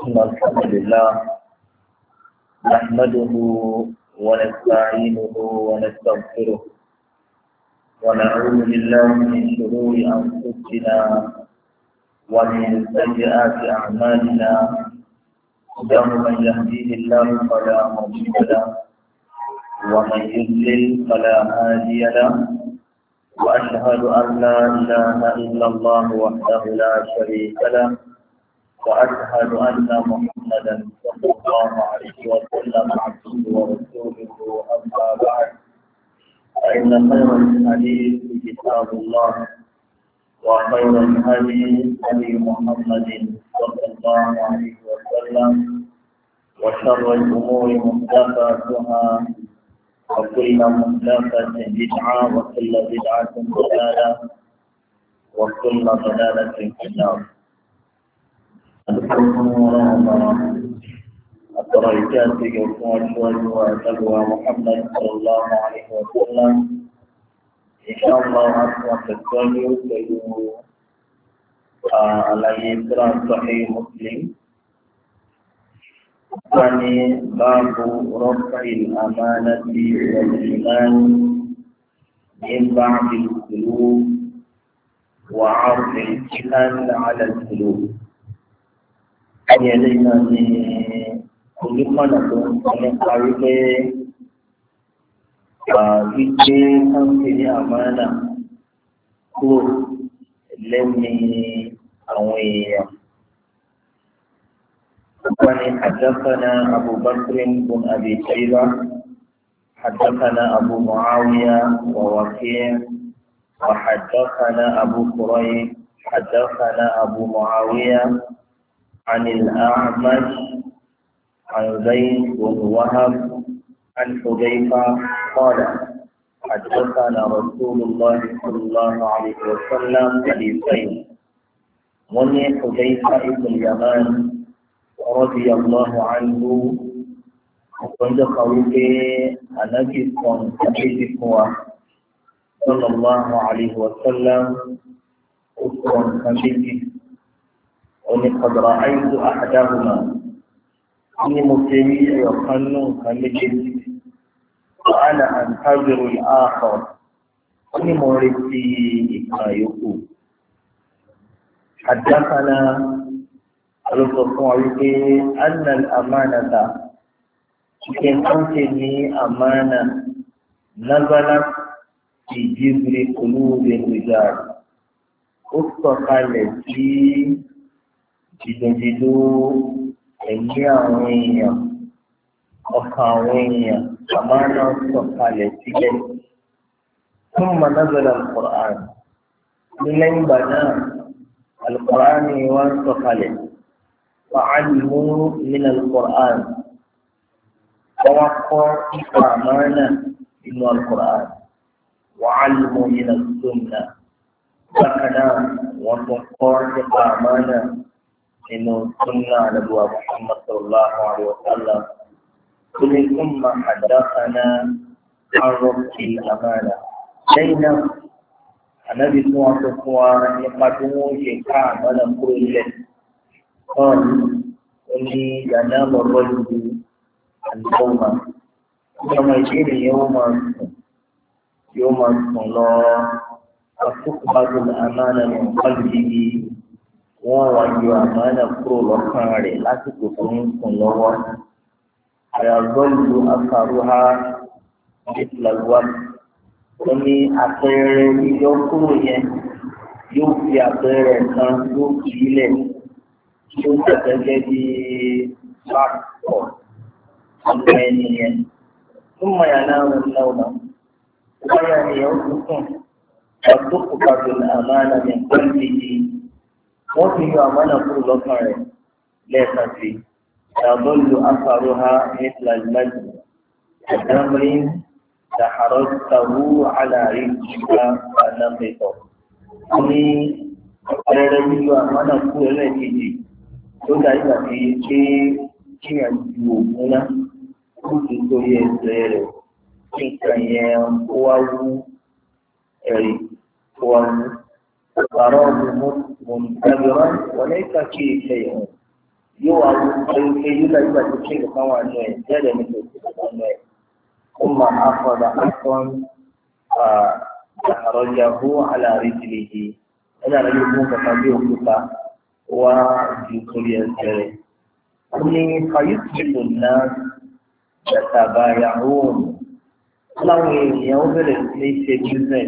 إن الحمد لله نحمده ونستعينه ونستغفره ونعوذ بالله من شرور أنفسنا ومن سيئات أعمالنا إنه من يهديه الله فلا مضل له ومن يضلل فلا هادي له وأشهد أن لا إله إلا الله وحده لا شريك له وأشهد أن محمدا صلى الله عليه وسلم عبده ورسوله أما بعد فإن خير الحديث كتاب الله وخير الهدي هدي محمد صلى الله عليه وسلم وشر الأمور محدثاتها وكل محدثة بدعة وكل بدعة ضلالة وكل ضلالة في النار. الدرجات يكون وتقوى محمد صلى الله عليه وسلم إن شاء الله أسمع تقول على يسرى صحيح مسلم ثاني باب رفع الأمانة والإيمان من بعد القلوب وعرض الجهل على القلوب. يلينا من كل قلب من قلب gbígbé káńtì ní àmánà kúrò lẹ́mí àwọn èèyàn. وقال حدثنا أبو بكر بن أبي شيبة حدثنا أبو معاوية ووكيع وحدثنا أبو كريب حدثنا أبو معاوية عن الأعمش عن زيد بن وهب عن حذيفة قال حدثنا رسول الله صلى الله عليه وسلم حديثين ومن حذيفة بن اليمان رضي الله عنه وقد قوله النبي صلى الله عليه وسلم أسوة كبيرة ولقد رأيت أحدهما إني مبتلي وقنو كبيرة وأنا أنتظر الآخر إني مورثي إكايوكو حدثنا أن الأمانة كنتني أمانة نزلت في جذر قلوب الرجال أصبحت في جدجدو إنياوية أخاوية أمانة أصبحت في ثم نزل القرآن من بنا القرآن وانتقلت وعلموا من القرآن ووقعوا أمانة من القرآن وعلموا من السنة فكنا ووقعوا أمانة من السنة نبوة محمد صلى الله عليه وسلم كل ثم حدثنا عن رفع الأمانة لينا النبي صلى الله عليه وسلم يقدموا شيئا من كل قال إني ينام الرجل اليوم يوم يجيب يوم الله فتقبض الأمانة من قلبه وهو أمانة كل خير لا تكون الله ويظل أثرها مثل الوقت إني أثر يوم يوفي أثر كان يوفي tí ó tẹ̀lé bí pàpọ̀ ọ̀pọ̀ ènìyàn tó mọ̀ yà náà wọn lọ́wọ́ wáyà ènìyàn ó tuntun ọdún kòkàtò àmàlà ní pẹ́ẹ́lí yìí wọ́n fi yọ àmàlà kúrò lọ́kàn rẹ̀ lẹ́ẹ̀kan sí ṣàbọ̀lù afárúhá nípa ìlàjì àdámrin ṣàhárọ̀ tàwú àlàrí ìgbà àdámẹ́tọ̀ ní ọ̀pẹ̀rẹ̀ yíyọ àmàlà kúrò lẹ́ẹ̀kejì tó dá ìgbà tí kíyàn ju ògùn náà kó tó torí ẹsẹ̀ rẹ̀ kí nǹkan yẹn kó wá wú ẹ̀rí kó wá wú. تراه منتبرا وليس فيه شيء yóò wá wọ pé yóò dá ìgbà tó ṣe nǹkan wà nù ẹ̀ jẹ́rẹ̀ ní kò sí nǹkan nù ẹ̀. ó máa afọ̀dà asọ́n àrọ̀jàbó àlàríjìlì yìí ẹ̀dá rẹ̀ yóò fún kankan bí òkúta wá ju torí ẹsẹ̀ rẹ̀. ó ní fàyíṣìlò náà ṣàtàbà yàrá láwọn èèyàn ó bẹ̀rẹ̀ sí ní ṣe business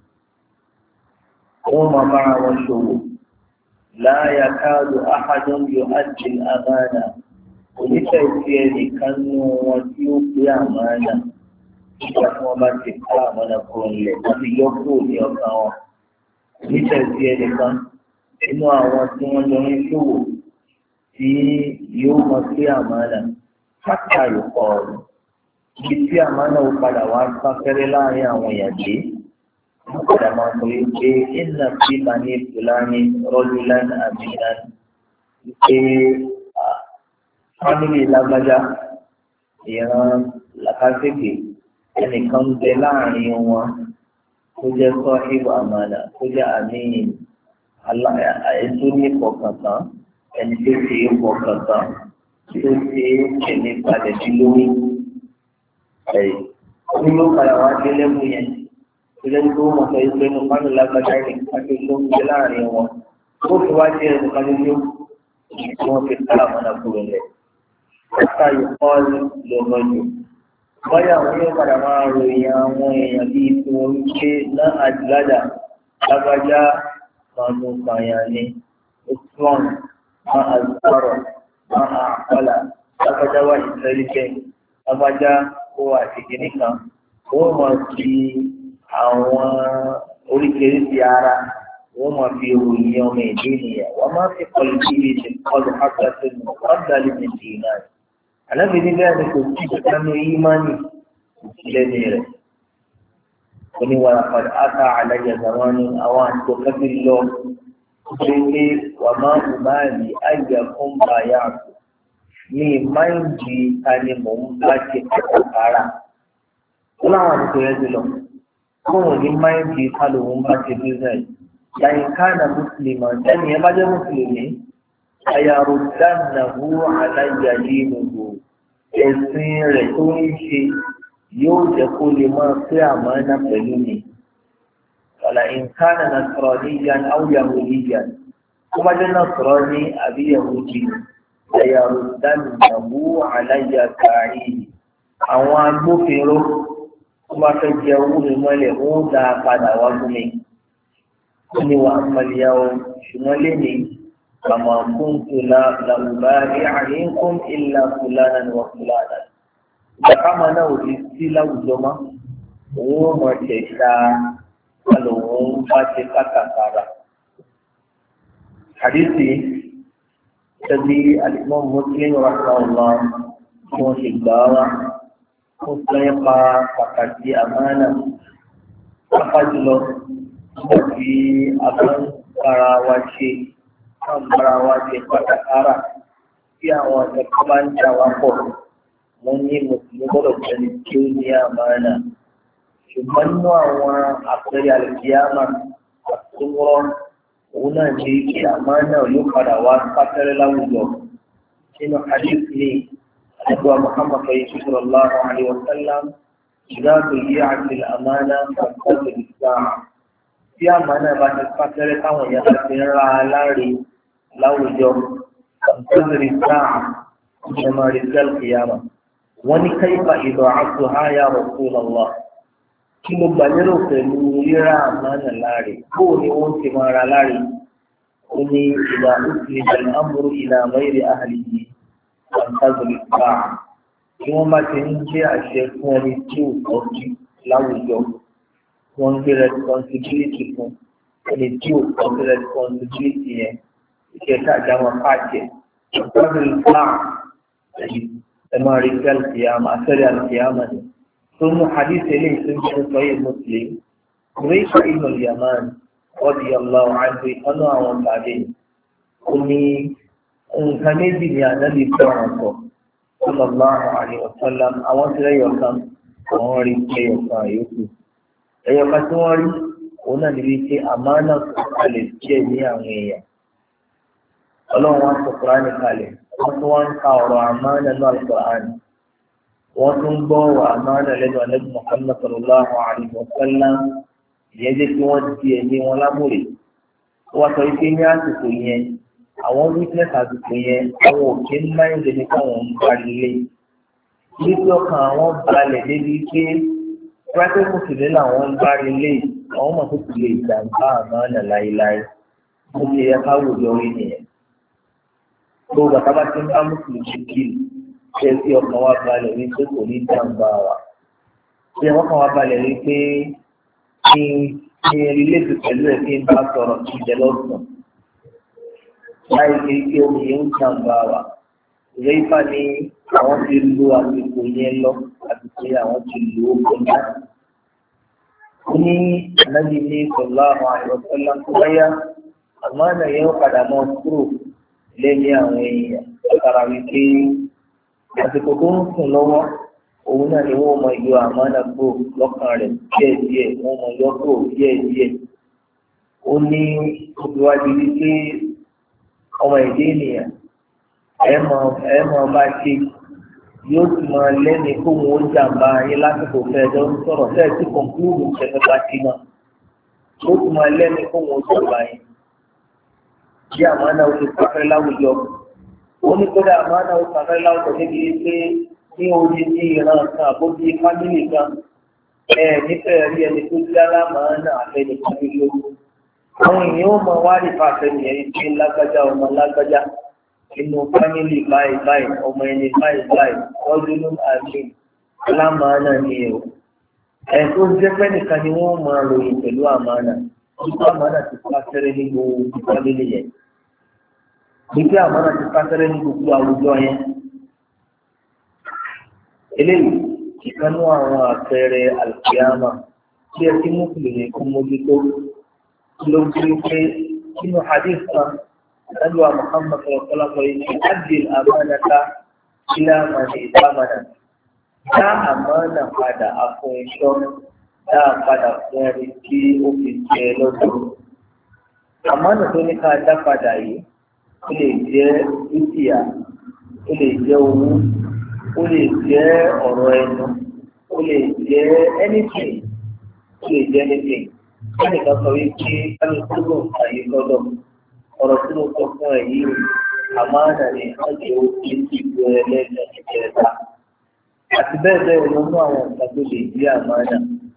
wọ́n máa bára wọn ṣòwò. لا يكاد أحد يؤدي الأمانة ونفسي كان وسيوف أمانة ìgbàfún ọba ti ká àmọ́nà kúrò nílẹ̀ láti yọ kúrò ní ọkàn wọn nítẹ̀sí ẹnìkan nínú àwọn tí wọ́n jọ ń ṣòwò tí yóò mọ sí àmọ́nà káàkiri àyùkọ ọ̀rọ̀ ibi tí àmọ́nà ó padà wá sáfẹ́rẹ́ láàrin àwọn èèyàn dé wọ́n padà máa sọ wípé iná tí bani fúlàní rọ́júlán àmìlán wípé fámìlì lágbájá ìran làkàṣègbè ẹnìkan bẹ láàrin wọn tó jẹ́ sọ́hìbù àmàlà tó jẹ́ àmín ètò ní ìfọkàntán ẹni tó ṣe é fọkàntán tó ṣe é tẹ̀lé padà sí lórí ẹ̀yìn. ó ló padà wá dé lẹ́mú yẹn tó jẹ́ tó mọ̀ sọ pé mo máa ń lágbájá ẹnìkan tó tó ń bẹ láàrin wọn ó fi wá jẹ́ ẹnìkan tó yó tí wọ́n fi ká àmàlà kúrò lẹ̀. ọ̀sá yìí kọ́ lọ́wọ́ jù. báyà wọn yóò padà máa ròyìn àwọn èèyàn bíi tí wọn ń gbé náà àdìládà lágbájá kanú kàyàn ní osman máa àzùkọrọ máa àpọlà lágbájá wà ìtẹlifẹ lágbájá kó àtìkí nìkan wọn máa fi àwọn oríkèéríkèé ara wọn máa fi ròyìn ọmọ ìdí nìyẹn wọn máa fi kọlu kí ilé kọlu hákàtà ní ọgbàlì nìyí náà. Ànábì ní bẹ́ẹ̀ ni kò sí ìdánú ìmánì lẹ́nu rẹ̀. Oníwàrà padà áta àlàyé àwọn ní àwọn àtò kẹ́bí lọ pé pé wà máa ń máa rí àyè fún bàyà àtò. Ní máìndì ta ni mò ń bá ṣe kàkàrà. Ó láwọn àtò yẹn ti lọ. Kóhùn ní máìndì ta lòun bá ṣe business. Yàyìn káàna mùsùlùmí ẹni ẹ bá jẹ́ mùsùlùmí. Ayàrùdánàwó aláyàlé nìbò ẹ̀sìn rẹ̀ tó ń ṣe yóò jẹ́ kó lè máa pé àmánà pẹ̀lú mi. Wàlà ìǹkánà nasraniyan aw yahudiyan tó bá jẹ́ nasrani àbí yahudi ayàrùdánàwó aláyàkárí. Àwọn agbófinró tó bá fẹ́ jẹ owó mi mọ́lẹ̀ ó dá a padà wá fún mi. Ó ní wàá mọ̀lẹ́yàwó ṣùgbọ́n lé mi. كما كنت لا أبالي عليكم إلا فلانا وفلانا. كما نودي سلا وجمع وما تشاء ولو ما تكتكارا. حديثي الذي الإمام مسلم رحمه الله وشجاعة مسلم فقدي أمانة فقدلو في أمانة كراواشي àmàrà wa ṣe pàtàkàrà tí àwọn ẹ̀kọ́ bá ń jà wá pọ̀ wọ́n ní mùsùlùmí gbọ́dọ̀ tẹ̀lé tí ó ní àmàrà. ṣùgbọ́n nínú àwọn àpẹẹrẹ àlùkìyámà àtúwọ́ òun náà ní kí àmàrà yóò padà wá pátẹ́rẹ́ láwùjọ. nínú hadith ní àdúrà Muhammad sallallahu alaihi wa sallam ìdáàbò yí àti àmàrà pàtàkì ìsáà. tí àmàrà bá ti pátẹ́rẹ́ táwọn èèyàn bá ti ń ra aláre láwùjọ ọ̀gbẹ́rì sáà ìjọba rìsẹ́l kìyàmà wọ́n ní káyípa ìlọ àtò háyà Rasulullah kí ló gbà lérò pẹ̀lú rírà àmánà láre kó ni wọ́n ti máa ra láre ó ní ìlà òsì ìbẹ̀rẹ̀ amúrú ìlà ghairi ahlihi ọ̀gbẹ́rì sáà kí wọ́n bá ti ń gbé àṣẹ fún ẹni tí ò tọ́ sí láwùjọ wọ́n gbé responsibility fún ẹni tí ò tọ́ sí responsibility yẹn. Kita jangan kaji. Kalau Islam, emang ritual kiamat, asal kiamat. Semua hadis ini sudah sahih Muslim. Mereka Ibnu Yaman, radhiyallahu anhu, anu awam tadi. Kami kami dunia Nabi Muhammad sallallahu alaihi wasallam awam saya yakam awam ritual yakam. Ayat kasuri, ona dibisi amanah alif ni yang Ọlọ́run wá sọ Kùránì kalẹ̀ wọ́n tún wá ń ka ọ̀rọ̀ àmánà náà Al-Qur'an wọ́n tún gbọ́ ọ̀rọ̀ àmánà lẹ́nu Ànábì Muhammad sallallahu alaihi wa sallam ìyẹn jẹ́ kí wọ́n di ẹ̀mí wọn lámúrè wọ́n sọ pé ní àsìkò yẹn àwọn witness àsìkò yẹn àwọn òkè ń máa ń lè ní káwọn ń parí ilé níbi ọkàn àwọn balẹ̀ débi pé pẹ́ẹ́pẹ́ mùsùlùmí làwọn ń parí ilé àwọn mọ̀ tó kù lè jàǹbá àmánà láéláé mo ṣe yẹ ká wò lórí nìyẹn gbogbo àtàbà tí ń bá mùsùlùmí kí ṣe sí ọkàn wa balẹ̀ wí pé kò ní jàǹbá wa ṣe ọkàn wa balẹ̀ wí pé kí n rí lébi pẹ̀lú ẹ̀ kí n bá sọ̀rọ̀ kí n jẹ lọ́sàn láì fi kí omi yẹn ń jàǹbá wa ìwé ifá ni àwọn ti lo àsìkò yẹn lọ àsìkò yẹn àwọn ti lò ó kọjá ó ní ànábì ní sallallahu alaihi wasallam tó báyà àmọ́ àná yẹn ó padà máa kúrò lẹ́yìn àwọn èèyàn látara wípé àsìkò tó ń sùn lọ́wọ́ òun náà ni wọ́n mọ yọ àmánà kúrò lọ́kàn rẹ̀ díẹ̀díẹ̀ wọ́n mọ yọ kúrò díẹ̀díẹ̀ ó ní olùwádìí wípé ọmọ èdè ènìyàn ẹ mọ bá ṣe yóò sì máa lẹ́ni kó wọn ó jàǹbá yín lásìkò fẹ́ẹ́jọ́ ń sọ̀rọ̀ fẹ́ẹ́ tí kọ̀ǹpútù ṣẹ̀fẹ̀ bá ṣe náà yóò sì máa lẹ́ni kó wọn ó jàǹbá yín bí àmánà ó ti pàfẹ́ láwùjọ ó ní kódà àmánà ó pàfẹ́ láwùjọ níbi pé ní orí ní ìran kan àbójú fámìlì kan nífẹ̀ẹ́ rí ẹni tó jẹ́ alámàánà àfẹ́ni fámìlì lógún àwọn èèyàn ó mọ wá rí pàṣẹ nìyẹn pé lágbájá ọmọ lágbájá inú fámìlì báyìí báyìí ọmọ ẹni báyìí báyìí ọdún ló àmì alámàánà ni ẹ̀ tó jẹ́ pẹ́ nìkan ni wọ́n máa ròyìn pẹ̀lú àmánà nígbà àmánà ti pàṣẹrẹ ní gbogbo fámìlì yẹn nígbà àmánà ti pàṣẹrẹ ní gbogbo àwùjọ yẹn eléyìí ìkanú àwọn àpẹẹrẹ àlùkìyámà tí ẹ ti mú kùlùmí kó mójútó ló ń gbé pé nínú hadith kan ẹlẹ́wà Muhammad sallallahu alaihi wa sallam adil amánata ila man ìdámanà dá àmánà padà àfún iṣọ́ dá padà fún ẹni tí ó fi jẹ lọ́dọ̀ àmánà tó ní ká dá padà yìí ó lè jẹ́ dúkìá ó lè jẹ́ owó ó lè jẹ́ ọ̀rọ̀ ẹnu ó lè jẹ́ anything ó lè jẹ́ anything ẹnìkan sọ wípé kálukúrò àyè lọ́dọ̀ ọ̀rọ̀ tí mo sọ fún ẹ yìí àmánà ni ọjọ́ òkè ti gbọ́ ẹlẹ́gbẹ̀ẹ́ ìjẹta àti bẹ́ẹ̀ bẹ́ẹ̀ ló mú àwọn nǹkan tó lè di àmánà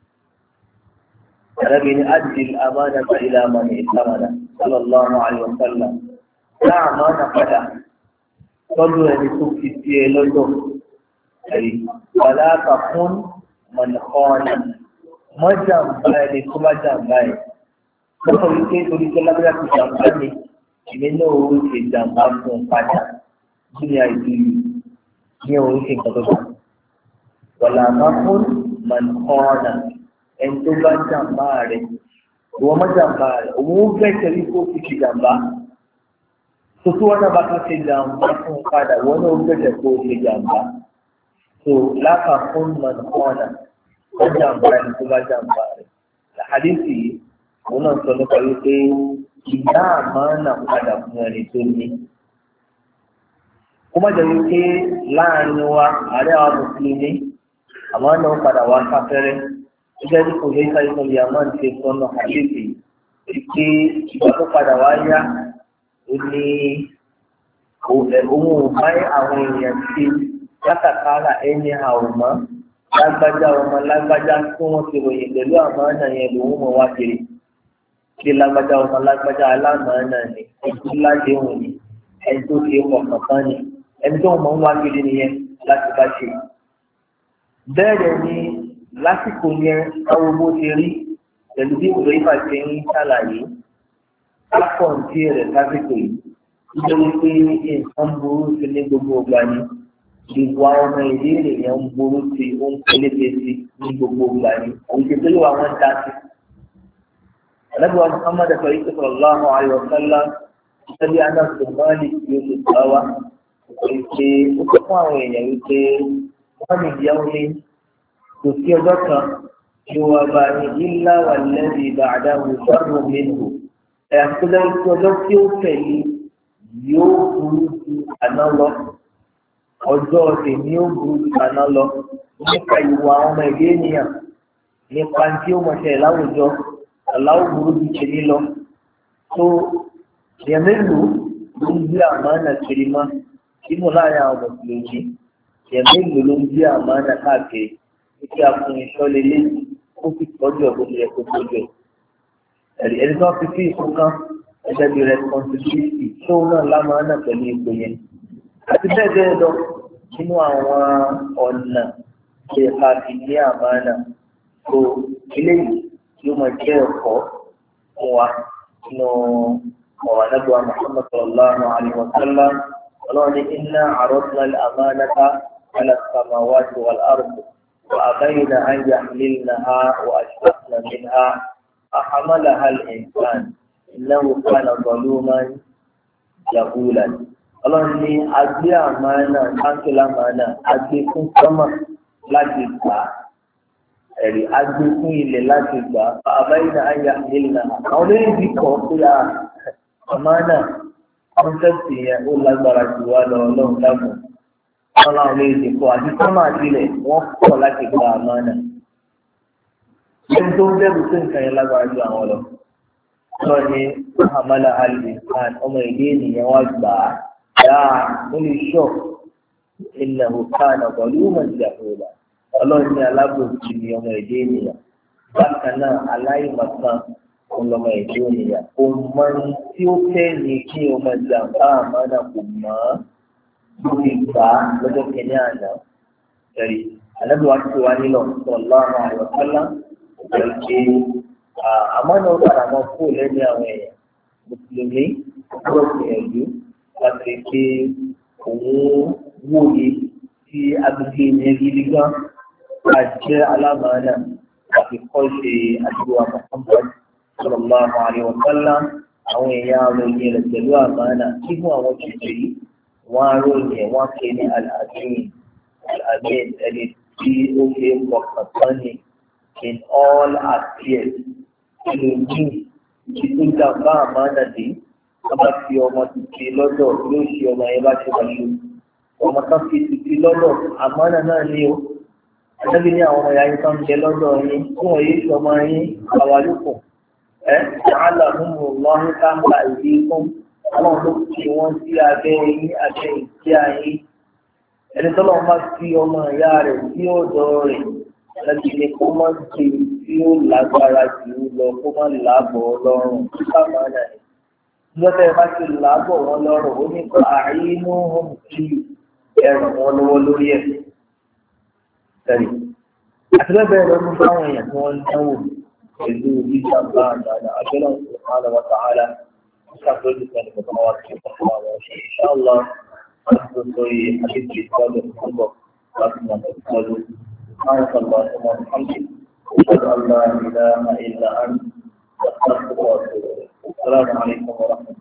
àrẹ́bí ni adìl àmánà ila man ìtàmánà sallallahu alaihi wa sallam dá àmánà padà tọ́jú ẹni tó fi sí ẹ lọ́dọ̀ ẹ̀rí wàláàkà fún mọ̀nìkọ́ọ̀nà mọ́ jàǹbá ẹni tó bá jàǹbá ẹ̀ lọ́pọ̀ wípé torí tó lágbára ti jàǹbá mi èmi náà ó ṣe jàǹbá fún un padà ní àìsírí ní òun ṣe nǹkan tó bá wàláàkà fún mọ̀nìkọ́ọ̀nà ẹni tó bá jàǹbá rẹ̀ ìwọ́n mọ́ jàǹbá rẹ̀ òun ó bẹ̀tẹ̀ wípé ó fi ṣe jàǹbá tuntun wọn náà bá tún ṣe jàǹbá fún un padà wọn náà ó bẹ̀tẹ̀ kó o ṣe jàǹbá so láka fún mọ̀nàmọ́nà ó jàǹbá ẹni tó bá jàǹbá rẹ̀ àdéhùn yìí òun náà sọ nípa wípé ìdá àmánà padà fún ẹni tó ní. kó má jẹ́ wípé láàrin wa àárẹ̀ àwọn mùsùlùmí àmánà ó padà wá sáfẹ́rẹ́ gẹ́gẹ́ bí kò lè ká ìtàn ìyàmá ti sọnù àdéhùn yìí wípé ìgbà tó padà wá yá ó ní òun ò bá àwọn èèyàn ṣe látàkárà ẹni àwòmọ́ lágbájá ọmọ lágbájá tí wọ́n ti ròyìn pẹ̀lú àmánà yẹn lòun mọ̀ wá kiri kí lágbájá ọmọ lágbájá alámánà ni ẹni ládéhùn ni ẹni tó ṣe ọkàn kan ni ẹni tó mọ̀ ń wá kiri nìyẹn láti bá ṣe. bẹ́ẹ̀ ni lásìkò yẹn káwọn bó ṣe rí pẹ̀lú bí ìwé ìfà ṣe ń ṣàlàyé lápọ̀ǹtì rẹ̀ lásìkò yìí nítorí pé nǹkan burú sí ní gbogbo ọgbà ni ìwà ọmọ ìdí ènìyàn ń burú sí ó ń pélépe sí ní gbogbo ọgbà ni òṣèlú wa wọn dá sí. Ànábì Muhammad sallallahu alaihi wa sallam ìtẹ́lẹ̀ Anas bin Malik tí ó ti gbà wá wípé ó sọ fún àwọn èèyàn wípé wọ́n ní ìyàwó ní kò sí ọjọ́ kan tí wọ́n bá ní illa walladhi ba'dahu sharrun minhu àtúndà ọjọ́ tí ó tẹ̀lé yóò burú ju àná lọ ọjọ́ tèmi ó burú ju àná lọ nípa ìwà ọmọ ìdí ènìyàn nípa tí ó mọ̀ṣẹ́ láwùjọ aláwọ̀ burú ju tèmi lọ tó èèyàn mélòó ló ń gbé àmánà kiri mọ́ nínú láàrin àwọn mùsùlùmí èèyàn mélòó ló ń gbé àmánà káàkiri títí àfún ìṣọ́lé lẹ́yìn ó fi tọ́jú ẹ̀ bó ṣe yẹ kó tọ́jú ẹ̀ ẹni tó fi sí ipò kan ẹgbẹ́ bíi responsibility tóun náà lámàánà pẹ̀lú ipò yẹn àti bẹ́ẹ̀ bẹ́ẹ̀ lọ nínú àwọn ọ̀nà ṣe ká fi ní àmánà tó eléyìí yóò máa jẹ́ ẹ̀kọ́ fún wa nínú ọ̀rọ̀ anábìwá Muhammad sallallahu alayhi wa sallam ọlọ́run ní inna aradna al-amanata ala as-samawati wal-ardi wa abayna an yahmilnaha wa ashfaqna minha فحملها الإنسان إنه كان ظلوما جهولا ọlọ́run ní agbé àmánà kánkìlá àmánà agbé fún sọ́mà láti gbà ẹ̀rí agbé fún ilẹ̀ láti gbà àbáyé àyà nílùú àwọn méjì kọ̀ pé àmánà kọ́ńtẹ́ẹ̀tì yẹn ó lágbára jù wá lọ ọlọ́run dágùn wọn láwọn méjì kọ̀ àti sọ́mà àtìlẹ̀ wọ́n kọ̀ láti gba àmánà. ẹni tó ń bẹ̀rù sí nǹkan yẹn lágbára ju àwọn lọ. sọ ni muhammadu ali khan ọmọ ìdí ènìyàn wá gbà á dáa ó lè ṣọ ilẹ̀ òkàn pẹ̀lú mọ̀jàfẹ́lá ọlọ́run ní alábòsí ni ọmọ ìdí ènìyàn bákan náà aláìmọ̀kan ọlọ́mọ ìdí ènìyàn kò mọ tí ó fẹ́ ní kí ọmọ ìjàmbá àmọ́nà kò mọ̀ ọ́ lórí gbà á lọ́jọ́ kẹ́ni àná. ẹ̀rí alábòwá ti wá nílò sallallahu alaihi wasallam ìgbàlódé àmọ́nà ó padà mọ́ kó lẹ́ni àwọn èèyàn mùsùlùmí ọ̀pọ̀ ìgbìyànjú láti pé òun wòye sí agbègbè yẹn gidi gan àjẹ́ alámàánà àti kọ́ṣe àdúrà Muhammad sallallahu alaihi wa sallam àwọn èèyàn àròyìn rẹ̀ pẹ̀lú àmàánà kí fún àwọn tuntun yìí wọ́n àròyìn wọ́n ké ní al-amin ẹni tí ó ṣe é fọkàn tán ni in all affairs ẹlòmíì ìtújà bá àmàánà dé wọ́n bá fi ọmọ títí lọ́dọ̀ yóò ṣe ọmọ yẹn bá ṣe wáyé ọmọ kan fi títí lọ́dọ̀ àmàánà náà ní o ẹlẹ́bí ní àwọn ọmọ ìyá yín kan jẹ lọ́dọ̀ yín tí wọ́n yé ṣe ọmọ yín àwálùkù ṣàhálà nínú ọlọ́run káńtà ìdí fún àwọn tó fi wọ́n sí abẹ́ yín abẹ́ ìdí ayé ẹni tọ́lọ́ bá fi ọmọ ìyá rẹ̀ sí ọ̀dọ̀ rẹ̀ ẹlẹ́bí ní kó má ṣe tí ó lágbára jù ú lọ kó má làbọ̀ ọlọ́run káàmánà ẹ̀ lọ́tẹ̀ bá ti làbọ̀ wọn lọ́rùn ó ní kó àìnú hàn kí ẹrù wọn lọ́wọ́ lórí ẹ̀ sẹ́rí àti bẹ́ẹ̀ bẹ́ẹ̀ lọ́dún fáwọn èèyàn tí wọ́n ń dánwò pẹ̀lú ìjàmbá àdáadáa abẹ́lẹ́ subhanahu wa ta'ala ṣàkóso ìpẹ́ni kọ̀ọ̀kan wá sí ọ̀pọ̀ àwọn ọ̀ṣẹ́ inshallah láti tó sórí àdéhùn ìtọ́jú ìtúbọ̀ láti mọ̀ ìtọ́jú سبحانك اللهم وبحمدك أشهد أن لا إله إلا أنت أستغفرك وأتوب إليك السلام عليكم ورحمة الله